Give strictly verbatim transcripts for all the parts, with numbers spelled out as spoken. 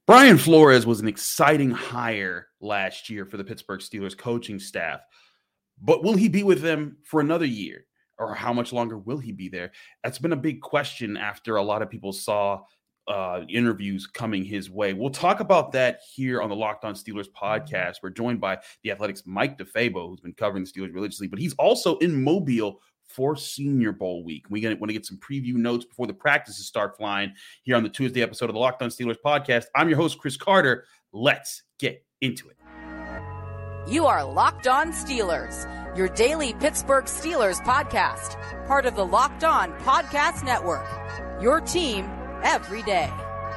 Brian Flores was an exciting hire last year for the Pittsburgh Steelers coaching staff, but will he be with them for another year? Or how much longer will he be there? That's been a big question after a lot of people saw uh, interviews coming his way. We'll talk about that here on the Locked On Steelers podcast. We're joined by the Athletic's Mike DeFabo, who's been covering the Steelers religiously, but he's also in Mobile for Senior Bowl week. We want to get some preview notes before the practices start flying here on the Tuesday episode of the Locked On Steelers podcast. I'm your host, Chris Carter. Let's get into it. You are Locked On Steelers, your daily Pittsburgh Steelers podcast, part of the Locked On Podcast Network, your team every day.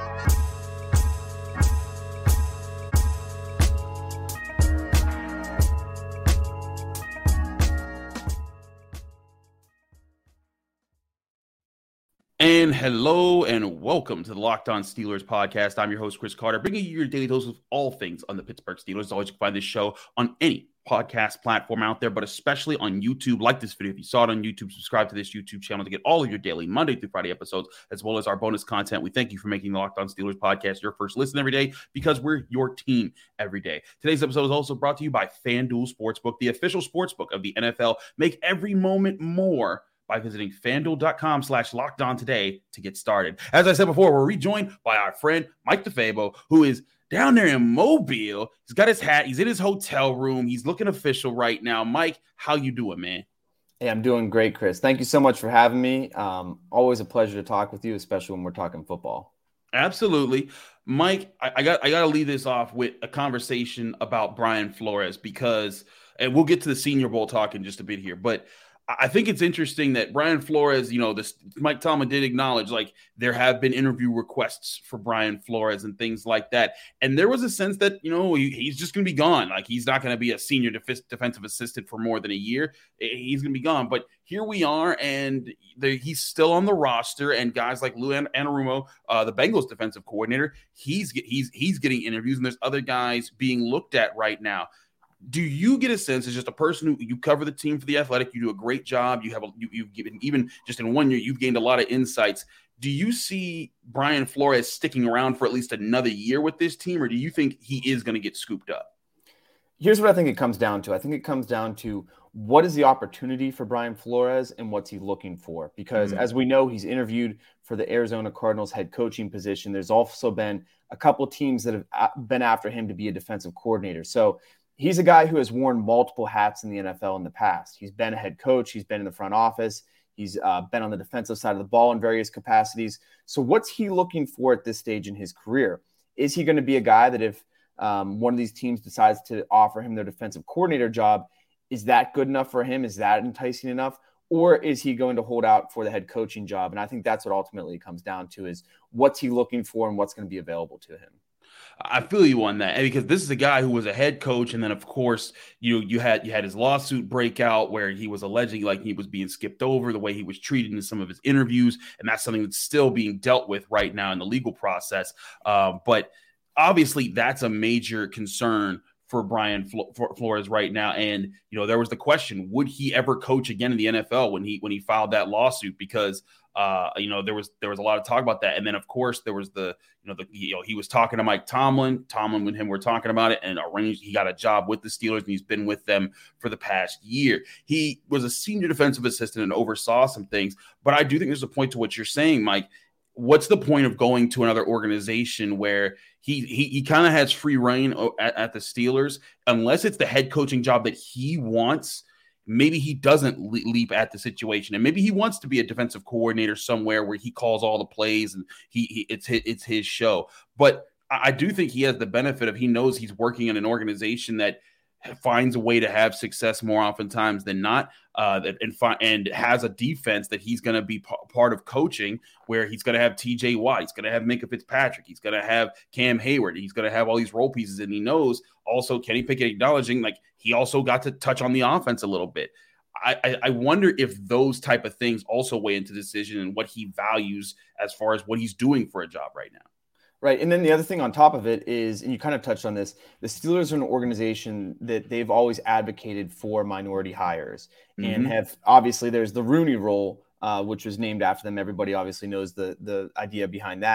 And hello and welcome to the Locked On Steelers podcast. I'm your host, Chris Carter, bringing you your daily dose of all things on the Pittsburgh Steelers. As always, you can find this show on any podcast platform out there, but especially on YouTube. Like this video if you saw it on YouTube. Subscribe to this YouTube channel to get all of your daily Monday through Friday episodes, as well as our bonus content. We thank you for making the Locked On Steelers podcast your first listen every day, because we're your team every day. Today's episode is also brought to you by FanDuel Sportsbook, the official sportsbook of the N F L. Make every moment more by visiting FanDuel.com slash locked on today to get started. As I said before, we're rejoined by our friend Mike DeFabo, who is down there in Mobile. He's got his hat. He's in his hotel room. He's looking official right now. Mike, how you doing, man? Hey, I'm doing great, Chris. Thank you so much for having me. Um, always a pleasure to talk with you, especially when we're talking football. Absolutely. Mike, I, I got I got to lead this off with a conversation about Brian Flores, because, and we'll get to the Senior Bowl talk in just a bit here, but I think it's interesting that Brian Flores, you know, this Mike Tomlin did acknowledge, like, there have been interview requests for Brian Flores and things like that. And there was a sense that, you know, he, he's just going to be gone. Like, he's not going to be a senior def- defensive assistant for more than a year. He's going to be gone. But here we are, and the, he's still on the roster. And guys like Lou Anarumo, uh, the Bengals defensive coordinator, he's he's he's getting interviews, and there's other guys being looked at right now. Do you get a sense, as just a person who you cover the team for the Athletic, you do a great job, you have a, you, you've given, even just in one year, you've gained a lot of insights. Do you see Brian Flores sticking around for at least another year with this team, or do you think he is going to get scooped up? Here's what I think it comes down to. I think it comes down to what is the opportunity for Brian Flores and what's he looking for? Because mm-hmm. as we know, he's interviewed for the Arizona Cardinals head coaching position. There's also been a couple teams that have been after him to be a defensive coordinator. So he's a guy who has worn multiple hats in the N F L in the past. He's been a head coach. He's been in the front office. He's uh, been on the defensive side of the ball in various capacities. So what's he looking for at this stage in his career? Is he going to be a guy that if um, one of these teams decides to offer him their defensive coordinator job, is that good enough for him? Is that enticing enough? Or is he going to hold out for the head coaching job? And I think that's what ultimately it comes down to, is what's he looking for and what's going to be available to him. I feel you on that, because this is a guy who was a head coach, and then of course you you had you had his lawsuit break out where he was alleging like he was being skipped over, the way he was treated in some of his interviews, and that's something that's still being dealt with right now in the legal process. Uh, but obviously, that's a major concern for Brian Flores right now. And you know, there was the question: would he ever coach again in the N F L when he when he filed that lawsuit? Because Uh, you know, there was there was a lot of talk about that, and then of course there was the you know the you know he was talking to Mike Tomlin. Tomlin and him were talking about it, and arranged. He got a job with the Steelers, and he's been with them for the past year. He was a senior defensive assistant and oversaw some things. But I do think there's a point to what you're saying, Mike. What's the point of going to another organization where he he, he kind of has free reign at, at the Steelers, unless it's the head coaching job that he wants? Maybe he doesn't leap at the situation, and maybe he wants to be a defensive coordinator somewhere where he calls all the plays and he, he it's his, it's his show. But I do think he has the benefit of, he knows he's working in an organization that finds a way to have success more oftentimes than not, uh, and fi- and has a defense that he's going to be p- part of coaching, where he's going to have T J Watt, he's going to have Minkah Fitzpatrick, he's going to have Cam Hayward, he's going to have all these role pieces, and he knows also Kenny Pickett acknowledging like he also got to touch on the offense a little bit. I, I, I wonder if those type of things also weigh into the decision and what he values as far as what he's doing for a job right now. Right. And then the other thing on top of it is, and you kind of touched on this, the Steelers are an organization that they've always advocated for minority hires, mm-hmm. and have, obviously there's the Rooney Rule, uh, which was named after them. Everybody obviously knows the the idea behind that.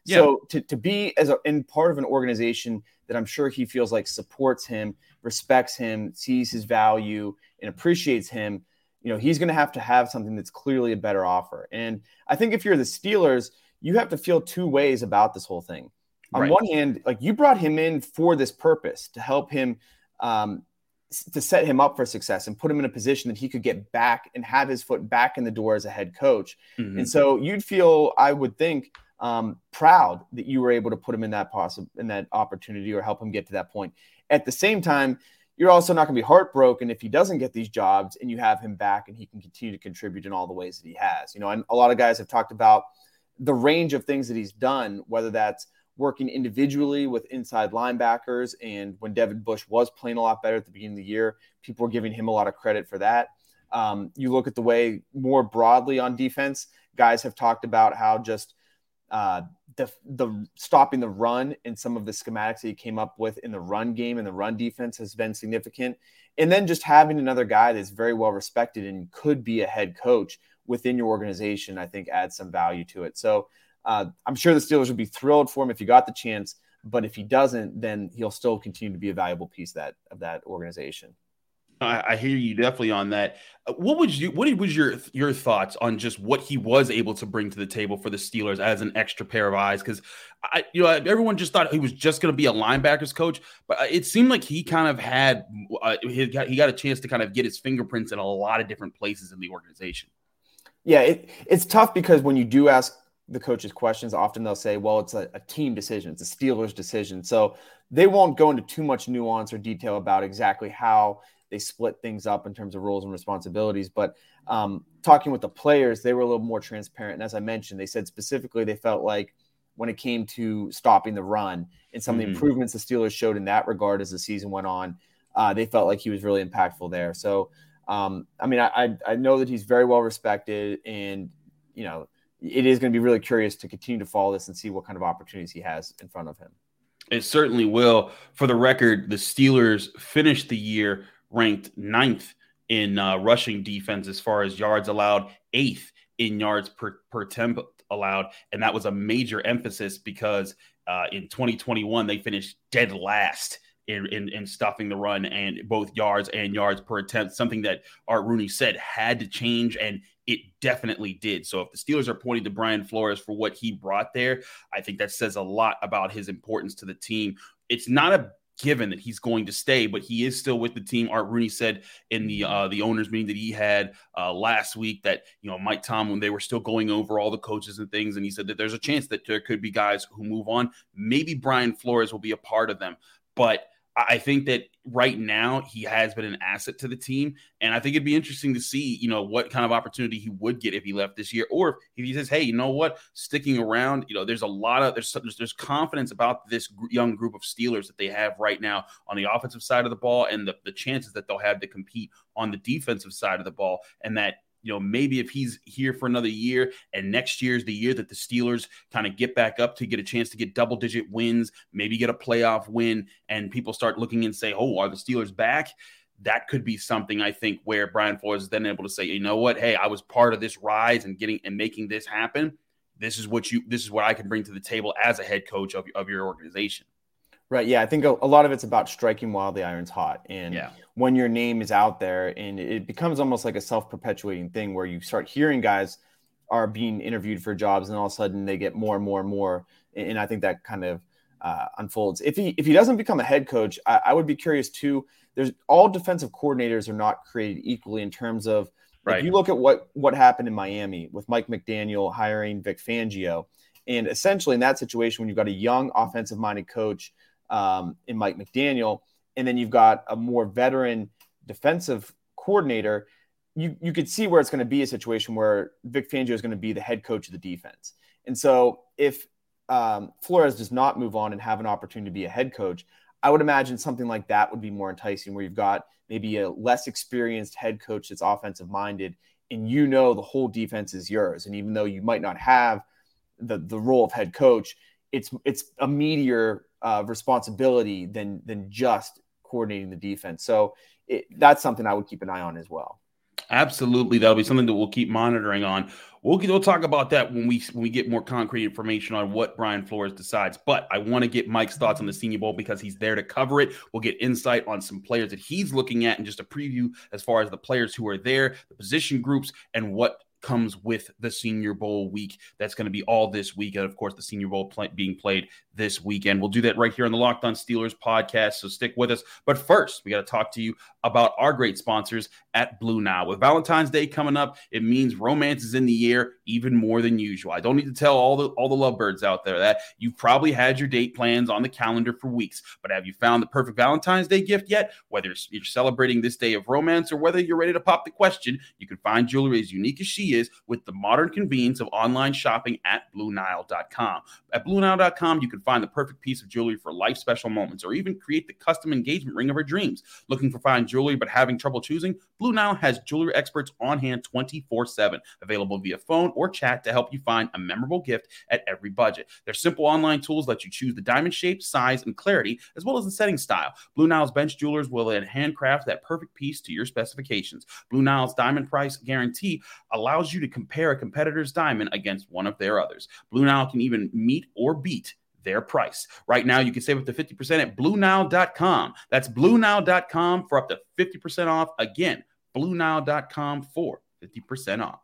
Yeah. So to, to be as a, in part of an organization that I'm sure he feels like supports him, respects him, sees his value, and appreciates him, you know, he's going to have to have something that's clearly a better offer. And I think if you're the Steelers, you have to feel two ways about this whole thing. On Right. one hand, like, you brought him in for this purpose, to help him, um, to set him up for success and put him in a position that he could get back and have his foot back in the door as a head coach. Mm-hmm. And so you'd feel, I would think, um, proud that you were able to put him in that possible, in that opportunity, or help him get to that point. At the same time, you're also not going to be heartbroken if he doesn't get these jobs and you have him back and he can continue to contribute in all the ways that he has. You know, and a lot of guys have talked about the range of things that he's done, whether that's working individually with inside linebackers. And when Devin Bush was playing a lot better at the beginning of the year, people were giving him a lot of credit for that. Um, you look at the way more broadly on defense, guys have talked about how just uh, the, the stopping the run and some of the schematics that he came up with in the run game and the run defense has been significant. And then just having another guy that's very well respected and could be a head coach within your organization, I think adds some value to it. So uh, I'm sure the Steelers would be thrilled for him if he got the chance, but if he doesn't, then he'll still continue to be a valuable piece of that, of that organization. I, I hear you definitely on that. What would you, what was your, your thoughts on just what he was able to bring to the table for the Steelers as an extra pair of eyes? Cause I, you know, everyone just thought he was just going to be a linebackers coach, but it seemed like he kind of had, uh, he got, he got a chance to kind of get his fingerprints in a lot of different places in the organization. Yeah. It, it's tough because when you do ask the coaches questions, often they'll say, well, it's a, a team decision. It's a Steelers decision. So they won't go into too much nuance or detail about exactly how they split things up in terms of roles and responsibilities. But um, talking with the players, they were a little more transparent. And as I mentioned, they said specifically they felt like when it came to stopping the run and some mm-hmm. of the improvements the Steelers showed in that regard as the season went on, uh, they felt like he was really impactful there. So, um, I mean, I, I know that he's very well respected, and, you know, it is going to be really curious to continue to follow this and see what kind of opportunities he has in front of him. It certainly will. For the record, the Steelers finished the year ranked ninth in uh, rushing defense as far as yards allowed, eighth in yards per, per attempt allowed. And that was a major emphasis because uh, in twenty twenty-one, they finished dead last in, in, in stopping the run, and both yards and yards per attempt, something that Art Rooney said had to change, and it definitely did. So if the Steelers are pointing to Brian Flores for what he brought there, I think that says a lot about his importance to the team. It's not a given that he's going to stay, but he is still with the team. Art Rooney said in the uh, the owners meeting that he had uh, last week that, you know, Mike Tomlin, they were still going over all the coaches and things, and he said that there's a chance that there could be guys who move on. Maybe Brian Flores will be a part of them, but I think that right now he has been an asset to the team, and I think it'd be interesting to see, you know, what kind of opportunity he would get if he left this year, or if he says, hey, you know what, sticking around, you know, there's a lot of, there's, there's, there's confidence about this young group of Steelers that they have right now on the offensive side of the ball, and the, the chances that they'll have to compete on the defensive side of the ball. And that, you know, maybe if he's here for another year and next year is the year that the Steelers kind of get back up to get a chance to get double digit wins, maybe get a playoff win, and people start looking and say, oh, are the Steelers back? That could be something, I think, where Brian Flores is then able to say, you know what, hey, I was part of this rise and getting and making this happen. This is what you, this is what I can bring to the table as a head coach of, of your organization. Right. Yeah. I think a, a lot of it's about striking while the iron's hot. And yeah. when your name is out there, and it becomes almost like a self-perpetuating thing where you start hearing guys are being interviewed for jobs, and all of a sudden they get more and more and more. And I think that kind of uh, unfolds. If he, if he doesn't become a head coach, I, I would be curious too. There's all defensive coordinators are not created equally in terms of, right. If you look at what, what happened in Miami with Mike McDaniel hiring Vic Fangio, and essentially in that situation, when you've got a young offensive minded coach, um, in Mike McDaniel, and then you've got a more veteran defensive coordinator, you, you could see where it's going to be a situation where Vic Fangio is going to be the head coach of the defense. And so if um, Flores does not move on and have an opportunity to be a head coach, I would imagine something like that would be more enticing, where you've got maybe a less experienced head coach that's offensive minded, and you know the whole defense is yours. And even though you might not have the, the role of head coach, it's it's a meatier uh, responsibility than than just coordinating the defense. So it, that's something I would keep an eye on as well. Absolutely. That'll be something that we'll keep monitoring on. We'll, we'll talk about that when we when we get more concrete information on what Brian Flores decides. But I want to get Mike's thoughts on the Senior Bowl because he's there to cover it. We'll get insight on some players that he's looking at and just a preview as far as the players who are there, the position groups, and what comes with the Senior Bowl week. That's going to be all this week. And of course, the Senior Bowl play, being played this weekend. We'll do that right here on the Locked On Steelers podcast. So stick with us. But first, we got to talk to you about our great sponsors at Blue Nile. With Valentine's Day coming up, it means romance is in the air even more than usual. I don't need to tell all the all the lovebirds out there that you've probably had your date plans on the calendar for weeks. But have you found the perfect Valentine's Day gift yet? Whether you're celebrating this day of romance or whether you're ready to pop the question, you can find jewelry as unique as she is with the modern convenience of online shopping at Blue Nile dot com. At Blue Nile dot com, you can find the perfect piece of jewelry for life special moments or even create the custom engagement ring of her dreams. Looking for fine jewelry but having trouble choosing? Blue Nile has jewelry experts on hand twenty-four seven, available via phone or chat to help you find a memorable gift at every budget. Their simple online tools let you choose the diamond shape, size, and clarity, as well as the setting style. Blue Nile's bench jewelers will handcraft that perfect piece to your specifications. Blue Nile's diamond price guarantee allows you to compare a competitor's diamond against one of their others. Blue Nile can even meet or beat their price. Right now, you can save up to fifty percent at Blue Nile dot com. That's Blue Nile dot com for up to fifty percent off. Again, Blue Nile dot com for fifty percent off.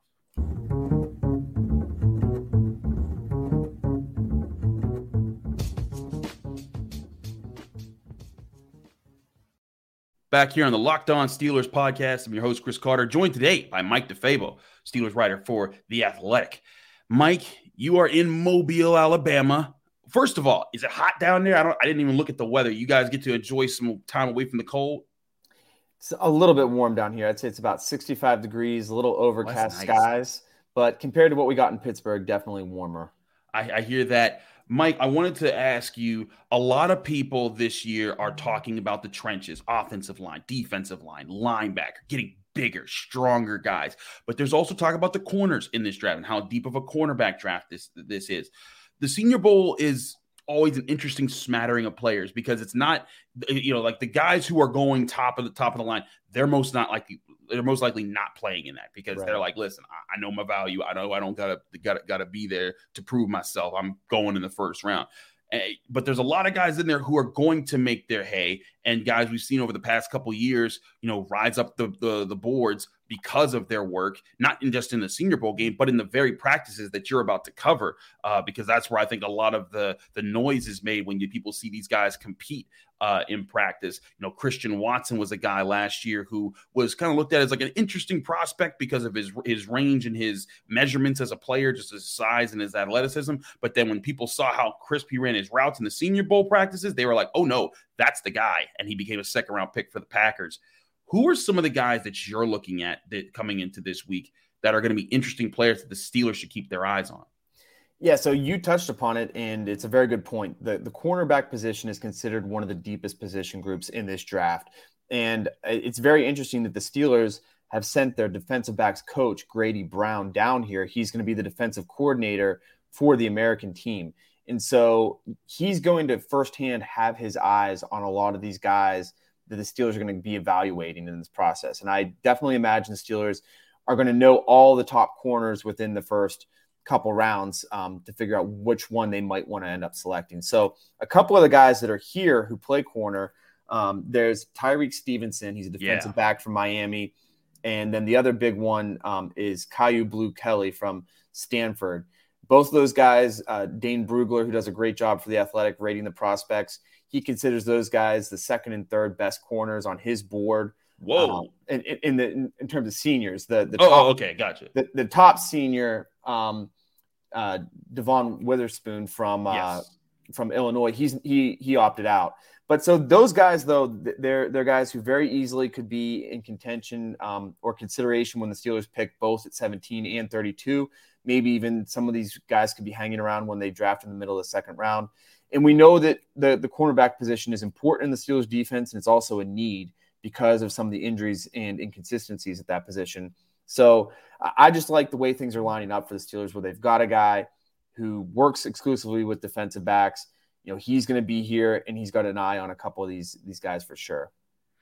Back here on the Locked On Steelers podcast, I'm your host, Chris Carter, joined today by Mike DeFabo, Steelers writer for The Athletic. Mike, you are in Mobile, Alabama. First of all, is it hot down there? I don't. I didn't even look at the weather. You guys get to enjoy some time away from the cold? It's a little bit warm down here. I'd say it's about sixty-five degrees, a little overcast nice. skies. But compared to what we got in Pittsburgh, definitely warmer. I, I hear that. Mike, I wanted to ask you, a lot of people this year are talking about the trenches, offensive line, defensive line, linebacker, getting bigger, stronger guys. But there's also talk about the corners in this draft and how deep of a cornerback draft this, this is. The Senior Bowl is always an interesting smattering of players because it's not, you know, like the guys who are going top of the top of the line, they're most not likely, they're most likely not playing in that because right. they're like, listen, I, I know my value. I know I don't gotta gotta gotta be there to prove myself. I'm going in the first round. But there's a lot of guys in there who are going to make their hay, and guys we've seen over the past couple of years, you know, rise up the, the the boards because of their work, not in just in the Senior Bowl game, but in the very practices that you're about to cover, uh, because that's where I think a lot of the the noise is made when you people see these guys compete uh, in practice. You know, Christian Watson was a guy last year who was kind of looked at as like an interesting prospect because of his his range and his measurements as a player, just his size and his athleticism. But then when people saw how crisp he ran his routes in the Senior Bowl practices, they were like, oh no, that's the guy. And he became a second round pick for the Packers. Who are some of the guys that you're looking at that coming into this week that are going to be interesting players that the Steelers should keep their eyes on? Yeah, so you touched upon it, and it's a very good point. The, the cornerback position is considered one of the deepest position groups in this draft. And it's very interesting that the Steelers have sent their defensive backs coach, Grady Brown, down here. He's going to be the defensive coordinator for the American team. And so he's going to firsthand have his eyes on a lot of these guys that the Steelers are going to be evaluating in this process. And I definitely imagine the Steelers are going to know all the top corners within the first couple rounds um, to figure out which one they might want to end up selecting. So a couple of the guys that are here who play corner, um, there's Tyreek Stevenson. He's a defensive yeah. back from Miami. And then the other big one um, is Kyu Blu Kelly from Stanford. Both of those guys, uh, Dane Brugler, who does a great job for The Athletic rating the prospects, he considers those guys the second and third best corners on his board. Whoa! Um, in, in the in, in terms of seniors, the the oh, top, oh okay, gotcha. The, the top senior, um, uh, Devon Witherspoon from uh, yes. from Illinois, he's he he opted out. But so those guys, though, they're they're guys who very easily could be in contention um, or consideration when the Steelers pick both at seventeen and thirty-two. Maybe even some of these guys could be hanging around when they draft in the middle of the second round. And we know that the, the cornerback position is important in the Steelers defense, and it's also a need because of some of the injuries and inconsistencies at that position. So I just like the way things are lining up for the Steelers, where they've got a guy who works exclusively with defensive backs. You know, he's going to be here, and he's got an eye on a couple of these, these guys for sure.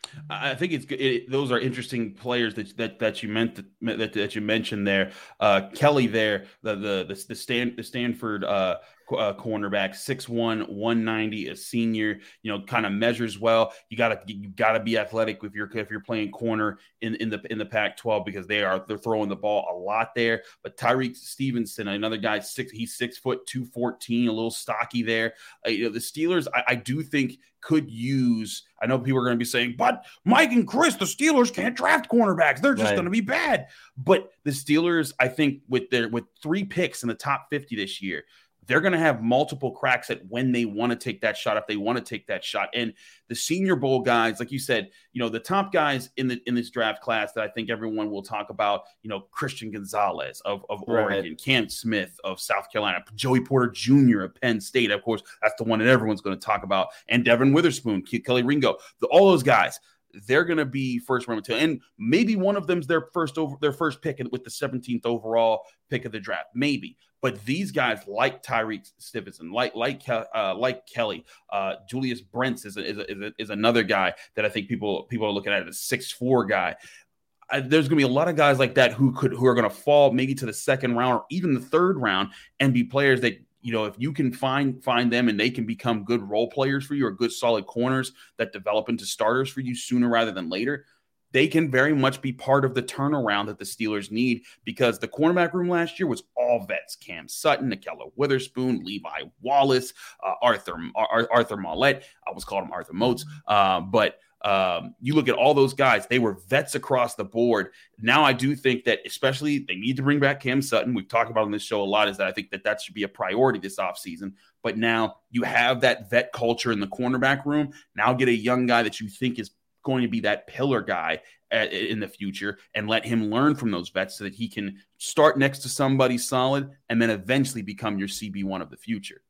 I think it's it, those are interesting players that that that you meant that that you mentioned there. Uh, Kelly there, the the the, the Stan the Stanford uh, uh, cornerback, six one, one ninety, a senior. You know, kind of measures well. You gotta you gotta be athletic if you're if you're playing corner in in the in the Pac twelve because they are they're throwing the ball a lot there. But Tyreek Stevenson, another guy, six he's six foot two fourteen, a little stocky there. Uh, you know, the Steelers, I, I do think could use. I know people are going to be saying, but Mike and Chris, the Steelers can't draft cornerbacks. They're just right. going to be bad. But the Steelers, I think, with their with three picks in the top fifty this year, they're going to have multiple cracks at when they want to take that shot, if they want to take that shot. And the Senior Bowl guys, like you said, you know, the top guys in the in this draft class that I think everyone will talk about, you know, Christian Gonzalez of, of right. Oregon, Cam Smith of South Carolina, Joey Porter Junior of Penn State. Of course, that's the one that everyone's going to talk about. And Devin Witherspoon, Kelly Ringo, the, all those guys. They're going to be first round material, and maybe one of them's their first over their first pick with the seventeenth overall pick of the draft, maybe. But these guys, like Tyreek Stevenson, like like uh, like Kelly, uh, Julius Brents is a, is, a, is, a, is another guy that I think people people are looking at as a six four guy. Uh, there's going to be a lot of guys like that who could who are going to fall maybe to the second round or even the third round and be players that. You know, if you can find find them and they can become good role players for you or good solid corners that develop into starters for you sooner rather than later, they can very much be part of the turnaround that the Steelers need because the cornerback room last year was all vets. Cam Sutton, Nikello Witherspoon, Levi Wallace, uh, Arthur Ar- Arthur Mollett. I almost called him Arthur Moats. Uh, but um, you look at all those guys, they were vets across the board. Now I do think that especially they need to bring back Cam Sutton. We've talked about on this show a lot is that I think that that should be a priority this offseason. But now you have that vet culture in the cornerback room. Now get a young guy that you think is going to be that pillar guy at, in the future and let him learn from those vets so that he can start next to somebody solid and then eventually become your C B one of the future.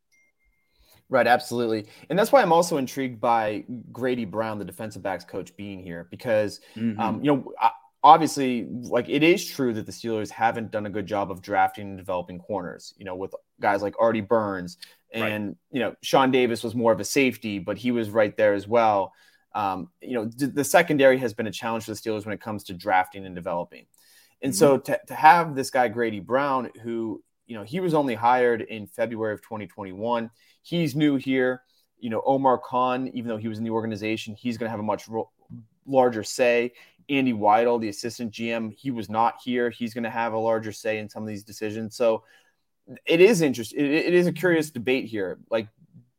Right, absolutely. And that's why I'm also intrigued by Grady Brown, the defensive backs coach, being here because, mm-hmm. um, you know, obviously, like it is true that the Steelers haven't done a good job of drafting and developing corners, you know, with guys like Artie Burns and, right. you know, Sean Davis was more of a safety, but he was right there as well. Um, you know, d- the secondary has been a challenge for the Steelers when it comes to drafting and developing. And mm-hmm. so to, to have this guy, Grady Brown, who, you know, he was only hired in February of twenty twenty-one. He's new here. You know, Omar Khan, even though he was in the organization, he's going to have a much ro- larger say. Andy Weidel, the assistant G M, he was not here. He's going to have a larger say in some of these decisions. So it is interesting. It, it is a curious debate here. Like,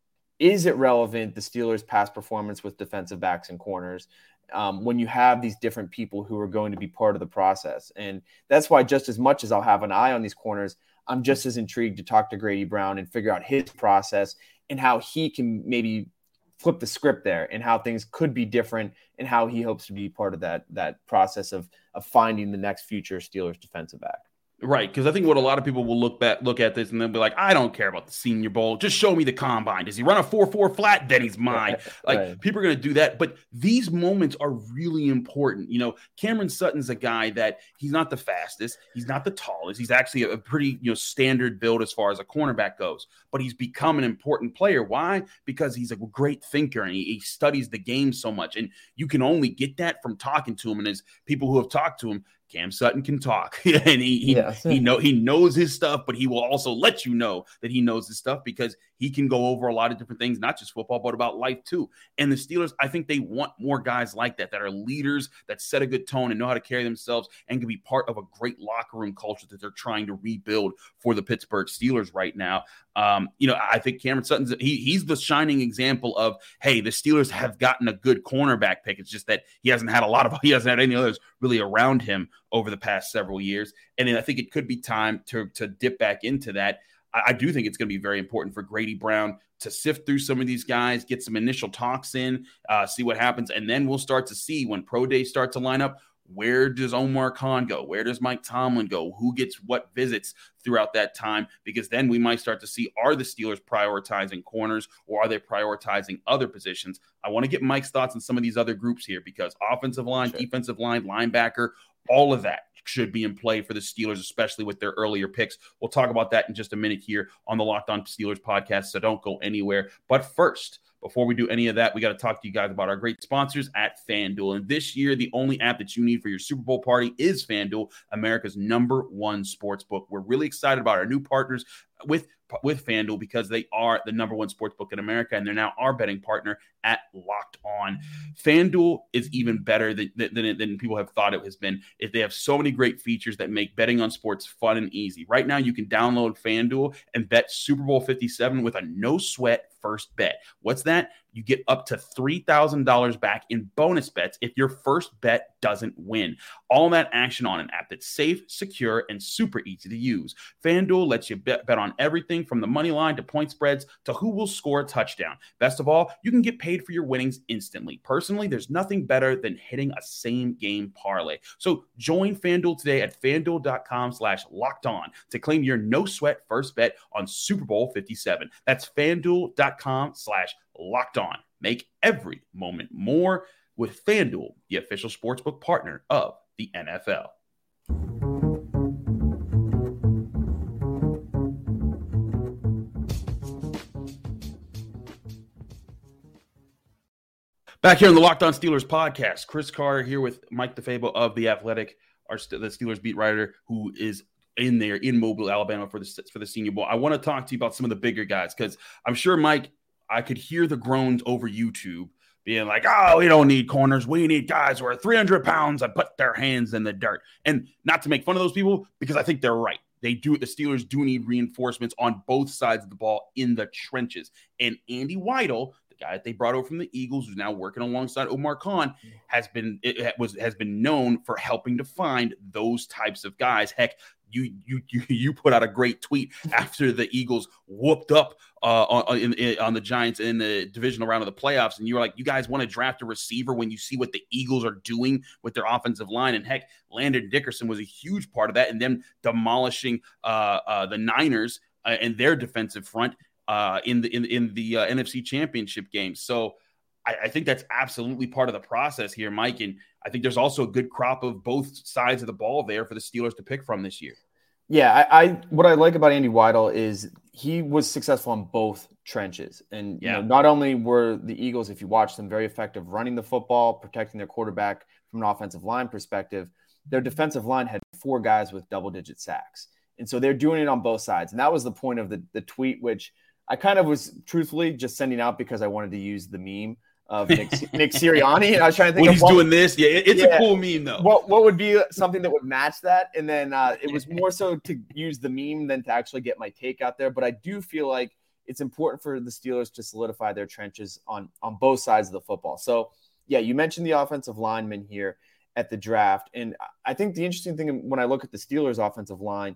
is it relevant, the Steelers' past performance with defensive backs and corners, um, when you have these different people who are going to be part of the process? And that's why just as much as I'll have an eye on these corners, I'm just as intrigued to talk to Grady Brown and figure out his process and how he can maybe flip the script there and how things could be different and how he hopes to be part of that, that process of, of finding the next future Steelers defensive back. Right, because I think what a lot of people will look back, look at this and they'll be like, I don't care about the Senior Bowl. Just show me the combine. Does he run a four four flat? Then he's mine. Like, right. People are going to do that. But these moments are really important. You know, Cameron Sutton's a guy that he's not the fastest. He's not the tallest. He's actually a pretty, you know, standard build as far as a cornerback goes. But he's become an important player. Why? Because he's a great thinker and he, he studies the game so much. And you can only get that from talking to him. And as people who have talked to him, Cam Sutton can talk and he he, yeah. he know he knows his stuff, but he will also let you know that he knows his stuff because he can go over a lot of different things, not just football, but about life too. And the Steelers, I think they want more guys like that, that are leaders, that set a good tone and know how to carry themselves and can be part of a great locker room culture that they're trying to rebuild for the Pittsburgh Steelers right now. Um, you know, I think Cameron Sutton's he, he's the shining example of, hey, the Steelers have gotten a good cornerback pick. It's just that he hasn't had a lot of, he hasn't had any others really around him over the past several years. And then I think it could be time to, to dip back into that. I, I do think it's going to be very important for Grady Brown to sift through some of these guys, get some initial talks in, uh, see what happens. And then we'll start to see when pro days start to line up, where does Omar Khan go? Where does Mike Tomlin go? Who gets what visits throughout that time? Because then we might start to see, are the Steelers prioritizing corners or are they prioritizing other positions? I want to get Mike's thoughts on some of these other groups here because offensive line, sure. defensive line, linebacker, all of that should be in play for the Steelers, especially with their earlier picks. We'll talk about that in just a minute here on the Locked On Steelers podcast, so don't go anywhere. But first, before we do any of that, we got to talk to you guys about our great sponsors at FanDuel. And this year, the only app that you need for your Super Bowl party is FanDuel, America's number one sports book. We're really excited about our new partners with with FanDuel because they are the number one sports book in America, and they're now our betting partner at Locked On. FanDuel is even better than, than, than people have thought it has been. If they have so many great features that make betting on sports fun and easy. Right now, you can download FanDuel and bet Super Bowl fifty-seven with a no-sweat first bet. What's that? You get up to three thousand dollars back in bonus bets if your first bet doesn't win. All that action on an app that's safe, secure, and super easy to use. FanDuel lets you bet, bet on everything from the money line to point spreads to who will score a touchdown. Best of all, you can get paid for your winnings instantly. Personally, there's nothing better than hitting a same-game parlay. So join FanDuel today at FanDuel.com slash locked on to claim your no-sweat first bet on Super Bowl fifty-seven. That's FanDuel.com slash locked on. Make every moment more with FanDuel, the official sportsbook partner of the N F L. Back here on the Locked On Steelers podcast, Chris Carter here with Mike DeFabo of The Athletic, our the Steelers beat writer who is in there in Mobile, Alabama for the for the Senior Bowl. I want to talk to you about some of the bigger guys because I'm sure, Mike, I could hear the groans over YouTube being like, oh, we don't need corners. We need guys who are three hundred pounds and put their hands in the dirt. And not to make fun of those people, because I think they're right. They do. The Steelers do need reinforcements on both sides of the ball in the trenches. And Andy Weidl, the guy that they brought over from the Eagles, who's now working alongside Omar Khan, has been it was has been known for helping to find those types of guys. Heck, You you you you put out a great tweet after the Eagles whooped up uh, on in, in, on the Giants in the divisional round of the playoffs, and you were like, "You guys want to draft a receiver when you see what the Eagles are doing with their offensive line?" And heck, Landon Dickerson was a huge part of that, and them demolishing uh, uh, the Niners uh, and their defensive front uh, in the in in the uh, N F C Championship game. So I, I think that's absolutely part of the process here, Mike, and I think there's also a good crop of both sides of the ball there for the Steelers to pick from this year. Yeah, I, I what I like about Andy Weidl is he was successful on both trenches. And yeah. you know, not only were the Eagles, if you watch them, very effective running the football, protecting their quarterback from an offensive line perspective, their defensive line had four guys with double-digit sacks. And so they're doing it on both sides. And that was the point of the, the tweet, which I kind of was truthfully just sending out because I wanted to use the meme of Nick, Nick Sirianni, and I was trying to think when of he's what, doing this. Yeah, it's yeah, a cool meme though. What what would be something that would match that? And then uh, it was more so to use the meme than to actually get my take out there. But I do feel like it's important for the Steelers to solidify their trenches on on both sides of the football. So yeah, you mentioned the offensive lineman here at the draft, and I think the interesting thing when I look at the Steelers' offensive line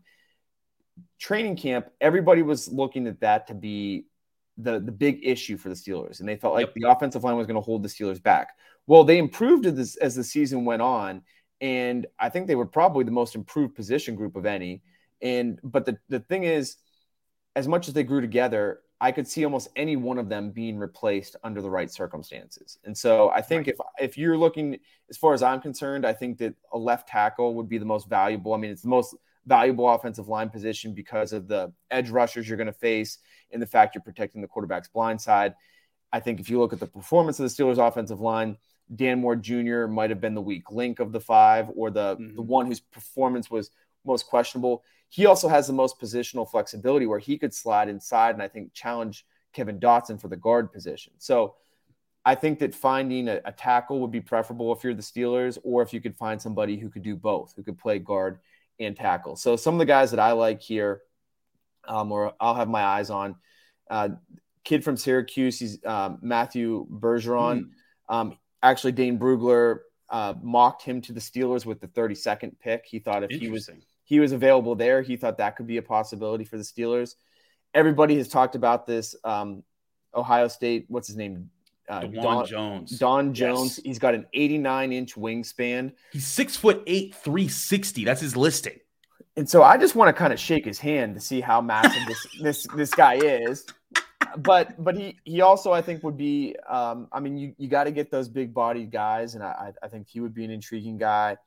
training camp, everybody was looking at that to be the the big issue for the Steelers. And they felt like yep. the offensive line was going to hold the Steelers back. Well, they improved as, as the season went on. And I think they were probably the most improved position group of any. And, but the, the thing is, as much as they grew together, I could see almost any one of them being replaced under the right circumstances. And so I think right. if, if you're looking, as far as I'm concerned, I think that a left tackle would be the most valuable. I mean, it's the most valuable offensive line position because of the edge rushers you're going to face and the fact you're protecting the quarterback's blind side. I think if you look at the performance of the Steelers offensive line, Dan Moore Junior might have been the weak link of the five, or the, mm-hmm. the one whose performance was most questionable. He also has the most positional flexibility where he could slide inside and I think challenge Kevin Dotson for the guard position. So I think that finding a, a tackle would be preferable if you're the Steelers, or if you could find somebody who could do both, who could play guard and tackle. So some of the guys that I like here, um, or I'll have my eyes on, uh, kid from Syracuse, he's um, Matthew Bergeron. Mm. Um, actually, Dane Brugler uh, mocked him to the Steelers with the thirty-second pick. He thought if he was he was available there, he thought that could be a possibility for the Steelers. Everybody has talked about this. Um, Ohio State, what's his name? Uh, Don Jones. Don Jones. Yes. He's got an eighty-nine inch wingspan. He's six foot eight, three sixty. That's his listing. And so I just want to kind of shake his hand to see how massive this this this guy is. But but he he also, I think, would be um, – I mean, you, you got to get those big-bodied guys, and I, I think he would be an intriguing guy.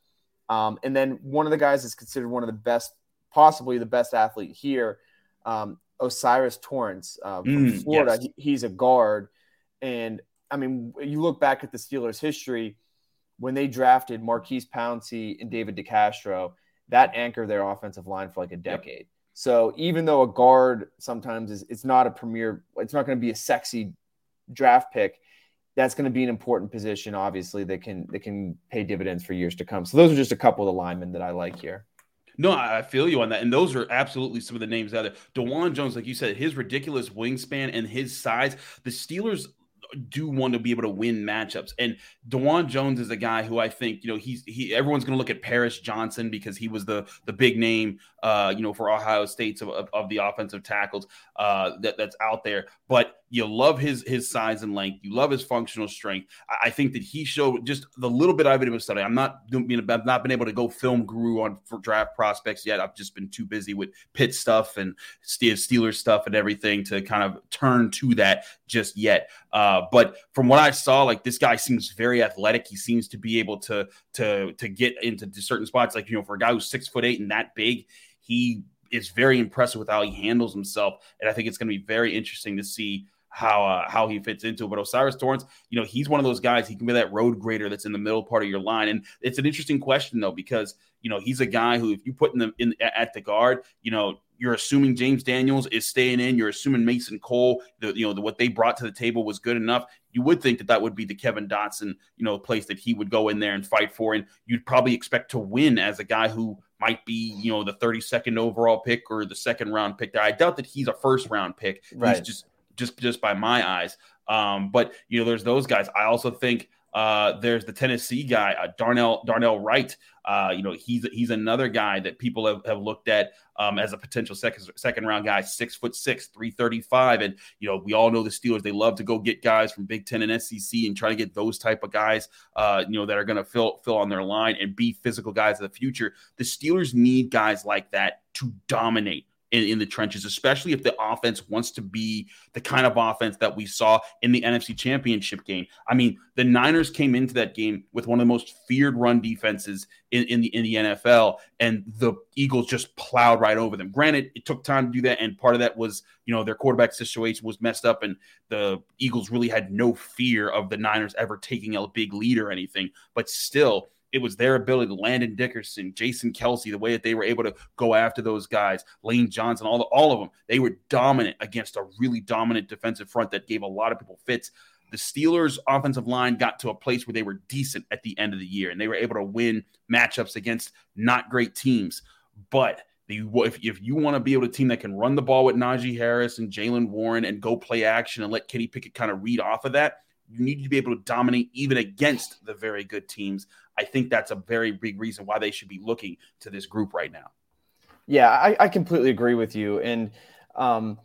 Um, and then one of the guys is considered one of the best, possibly the best athlete here, um, O'Cyrus Torrence uh, from Mm, Florida. yes. He, he's a guard. And, I mean, you look back at the Steelers' history, when they drafted Marquise Pouncey and David DeCastro, that anchored their offensive line for like a decade. Yep. So even though a guard sometimes is it's not a premier, it's not going to be a sexy draft pick, that's going to be an important position, obviously, that can that can pay dividends for years to come. So those are just a couple of the linemen that I like here. No, I feel you on that. And those are absolutely some of the names out there. DeJuan Jones, like you said, his ridiculous wingspan and his size, the Steelers do want to be able to win matchups. And DeJuan Jones is a guy who I think, you know, he's he everyone's going to look at Paris Johnson because he was the the big name, uh, you know, for Ohio State's of, of, of the offensive tackles uh, that, that's out there. But you love his his size and length. You love his functional strength. I, I think that he showed just the little bit I've been able to study. I'm not being, I've not been able to go film guru on for draft prospects yet. I've just been too busy with Pitt stuff and Steelers stuff and everything to kind of turn to that just yet. Uh, but from what I saw, like this guy seems very athletic. He seems to be able to to to get into certain spots. Like, you know, for a guy who's six foot eight and that big, he is very impressive with how he handles himself. And I think it's going to be very interesting to see how uh, how he fits into it. But O'Cyrus Torrence, you know, he's one of those guys. He can be that road grader that's in the middle part of your line. And it's an interesting question, though, because, you know, he's a guy who, if you put in the in at the guard, you know, you're assuming James Daniels is staying in. You're assuming Mason Cole, the, you know, the, what they brought to the table was good enough. You would think that that would be the Kevin Dotson, you know, place that he would go in there and fight for. And you'd probably expect to win as a guy who might be, you know, the thirty-second overall pick or the second round pick. I doubt that he's a first round pick. Right. He's just, just, just by my eyes. Um, but, you know, there's those guys. I also think uh, there's the Tennessee guy, uh, Darnell, Darnell Wright. Uh, you know, he's he's another guy that people have, have looked at um, as a potential second second round guy, six foot six, three thirty-five. And, you know, we all know the Steelers, they love to go get guys from Big Ten and S E C and try to get those type of guys, uh, you know, that are going to fill fill on their line and be physical guys of the future. The Steelers need guys like that to dominate In, in the trenches, especially if the offense wants to be the kind of offense that we saw in the N F C Championship game. I mean, the Niners came into that game with one of the most feared run defenses in, in the in the N F L, and the Eagles just plowed right over them. Granted, it took time to do that, and part of that was, you know, their quarterback situation was messed up, and the Eagles really had no fear of the Niners ever taking a big lead or anything. But still, it was their ability, Landon Dickerson, Jason Kelsey, the way that they were able to go after those guys, Lane Johnson, all, the, all of them. They were dominant against a really dominant defensive front that gave a lot of people fits. The Steelers' offensive line got to a place where they were decent at the end of the year, and they were able to win matchups against not great teams. But the, if, if you want to be able to team that can run the ball with Najee Harris and Jaylen Warren and go play action and let Kenny Pickett kind of read off of that, you need to be able to dominate even against the very good teams. I think that's a very big reason why they should be looking to this group right now. Yeah, I, I completely agree with you. And um,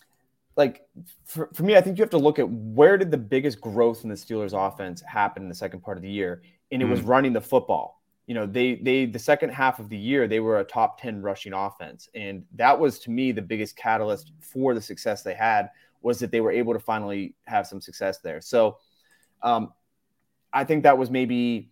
like for, for me, I think you have to look at where did the biggest growth in the Steelers offense happen in the second part of the year. And it mm. was running the football. You know, they, they, the second half of the year, they were a top ten rushing offense. And that was, to me, the biggest catalyst for the success they had, was that they were able to finally have some success there. So um, I think that was maybe,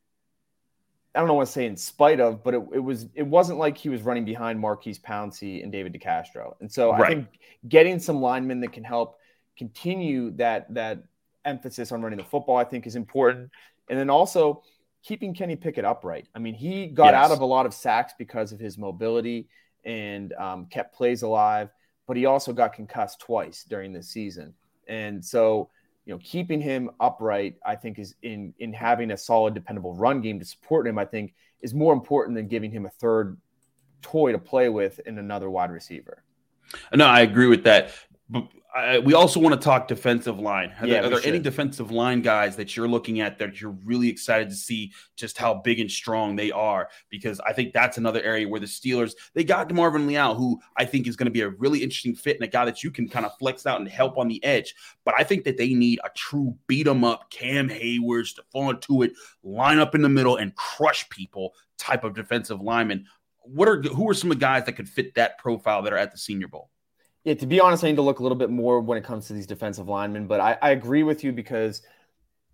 I don't know what to say in spite of, but it, it was, it wasn't like he was running behind Marquise Pouncey and David DeCastro. And so right. I think getting some linemen that can help continue that, that emphasis on running the football, I think is important. And then also keeping Kenny Pickett upright. I mean, he got yes. out of a lot of sacks because of his mobility and um, kept plays alive, but he also got concussed twice during this season. And so, you know, keeping him upright, I think, is in, in having a solid, dependable run game to support him, I think, is more important than giving him a third toy to play with in another wide receiver. No, I agree with that. But I, we also want to talk defensive line. Are, yeah, there, are there should. any defensive line guys that you're looking at that you're really excited to see just how big and strong they are? Because I think that's another area where the Steelers, they got Marvin Leal, who I think is going to be a really interesting fit and a guy that you can kind of flex out and help on the edge. But I think that they need a true beat-em-up Cam Hayward, Stephon Tuitt, line up in the middle and crush people type of defensive lineman. What are who are some of the guys that could fit that profile that are at the Senior Bowl? Yeah, to be honest, I need to look a little bit more when it comes to these defensive linemen, but I, I agree with you because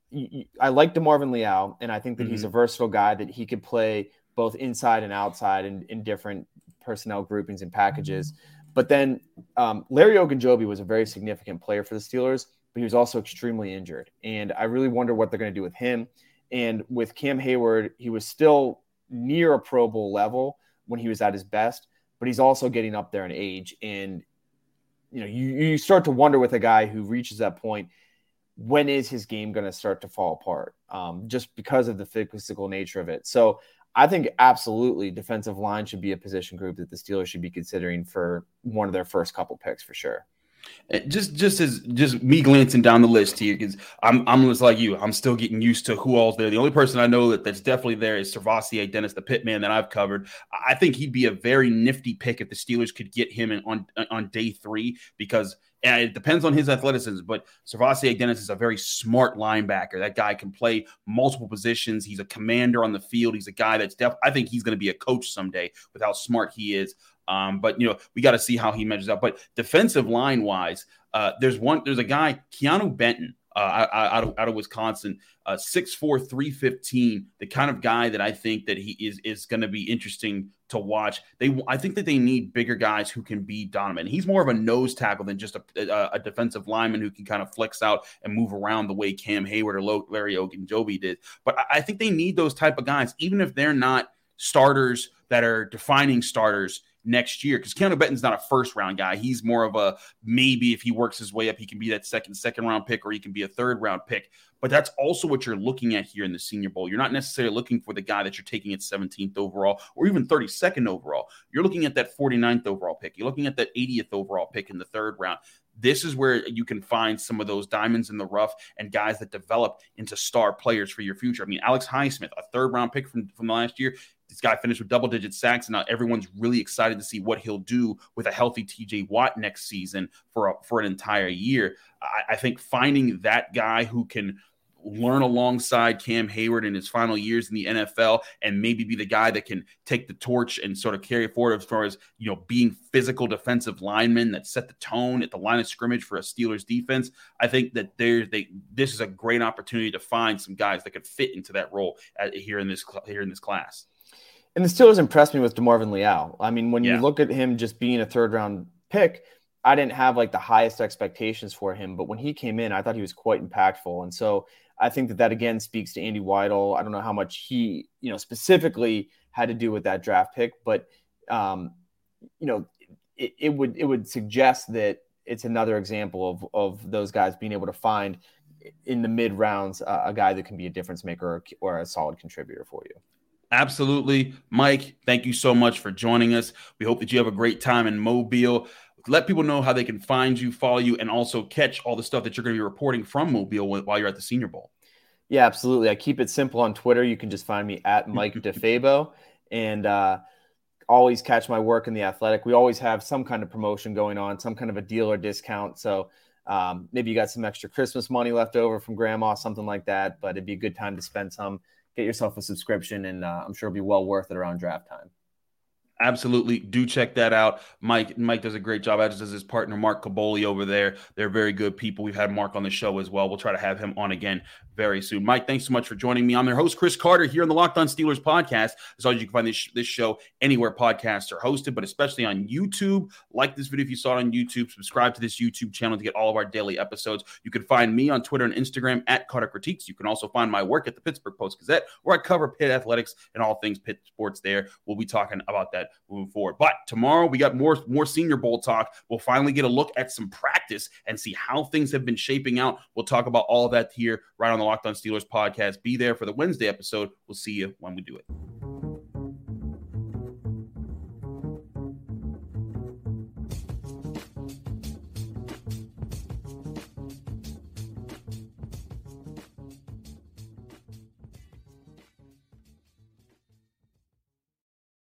I like DeMarvin Leal, and I think that mm-hmm. he's a versatile guy that he could play both inside and outside in, in different personnel groupings and packages. But then um, Larry Ogunjobi was a very significant player for the Steelers, but he was also extremely injured. And I really wonder what they're going to do with him. And with Cam Hayward, he was still near a Pro Bowl level when he was at his best, but he's also getting up there in age. And, you know, you, you start to wonder with a guy who reaches that point, when is his game going to start to fall apart? Um, just because of the physical nature of it. So I think absolutely defensive line should be a position group that the Steelers should be considering for one of their first couple picks for sure. Just, just as just me glancing down the list here, because I'm, I'm just like you. I'm still getting used to who all's there. The only person I know that that's definitely there is SirVocea Dennis, the Pitman that I've covered. I think he'd be a very nifty pick if the Steelers could get him in on on day three, because and it depends on his athleticism. But SirVocea Dennis is a very smart linebacker. That guy can play multiple positions. He's a commander on the field. He's a guy that's def- I think he's going to be a coach someday with how smart he is. Um, but, you know, we got to see how he measures up. But defensive line wise, uh, there's one, there's a guy, Keanu Benton, uh, out of, out of Wisconsin, uh, six four, three fifteen, the kind of guy that I think that he is, is going to be interesting to watch. They, I think that they need bigger guys who can be dominant. He's more of a nose tackle than just a, a, a defensive lineman who can kind of flex out and move around the way Cam Hayward or Larry Ogunjobi did. But I, I think they need those type of guys, even if they're not starters that are defining starters next year, because Keanu Benton's not a first round guy. He's more of a maybe if he works his way up, he can be that second, second round pick, or he can be a third round pick. But that's also what you're looking at here in the Senior Bowl. You're not necessarily looking for the guy that you're taking at seventeenth overall or even thirty-second overall. You're looking at that forty-ninth overall pick. You're looking at that eightieth overall pick in the third round. This is where you can find some of those diamonds in the rough and guys that develop into star players for your future. I mean, Alex Highsmith, a third round pick from, from last year. This guy finished with double-digit sacks, and now everyone's really excited to see what he'll do with a healthy T J Watt next season for a, for an entire year. I, I think finding that guy who can learn alongside Cam Hayward in his final years in the N F L and maybe be the guy that can take the torch and sort of carry it forward as far as, you know, being physical defensive linemen that set the tone at the line of scrimmage for a Steelers defense. I think that there, they this is a great opportunity to find some guys that could fit into that role at, here in this here in this class. And the Steelers impressed me with DeMarvin Leal. I mean, when yeah. you look at him just being a third round pick, I didn't have like the highest expectations for him, but when he came in, I thought he was quite impactful. And so I think that that again speaks to Andy Weidel. I don't know how much he, you know, specifically had to do with that draft pick, but um, you know, it, it would it would suggest that it's another example of of those guys being able to find in the mid rounds uh, a guy that can be a difference maker or, or a solid contributor for you. Absolutely. Mike, thank you so much for joining us. We hope that you have a great time in Mobile. Let people know how they can find you, follow you, and also catch all the stuff that you're going to be reporting from Mobile while you're at the Senior Bowl. Yeah, absolutely. I keep it simple on Twitter. You can just find me at Mike DeFabo, and uh, always catch my work in The Athletic. We always have some kind of promotion going on, some kind of a deal or discount. So um, maybe you got some extra Christmas money left over from grandma, something like that, but it'd be a good time to spend some. Get yourself a subscription, and uh, I'm sure it'll be well worth it around draft time. Absolutely. Do check that out. Mike Mike does a great job, as does his partner, Mark Caboli, over there. They're very good people. We've had Mark on the show as well. We'll try to have him on again very soon. Mike, thanks so much for joining me. I'm their host, Chris Carter, here on the Locked On Steelers podcast. As always, you can find this, this show anywhere podcasts are hosted, but especially on YouTube. Like this video if you saw it on YouTube. Subscribe to this YouTube channel to get all of our daily episodes. You can find me on Twitter and Instagram at Carter Critiques. You can also find my work at the Pittsburgh Post-Gazette, where I cover Pitt athletics and all things Pitt sports there. We'll be talking about that moving forward. But tomorrow we got more, more Senior Bowl talk. We'll finally get a look at some practice and see how things have been shaping out. We'll talk about all of that here right on the Locked On Steelers podcast. Be there for the Wednesday episode. We'll see you when we do it.